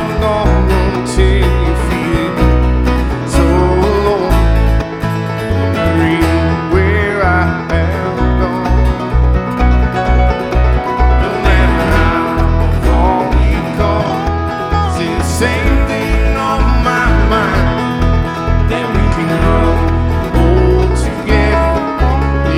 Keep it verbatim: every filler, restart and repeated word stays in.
gonna take you feel so alone. Dream where I am gone. No matter how far we come, it's the same.